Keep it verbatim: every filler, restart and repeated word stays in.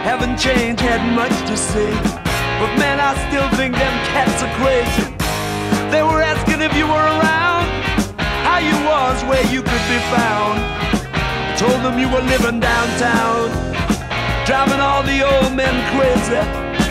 haven't changed, had much to say. But man, I still think them cats are crazy. They were asking if you were around, how you was, where you could be found. I told them you were living downtown, driving all the old men crazy.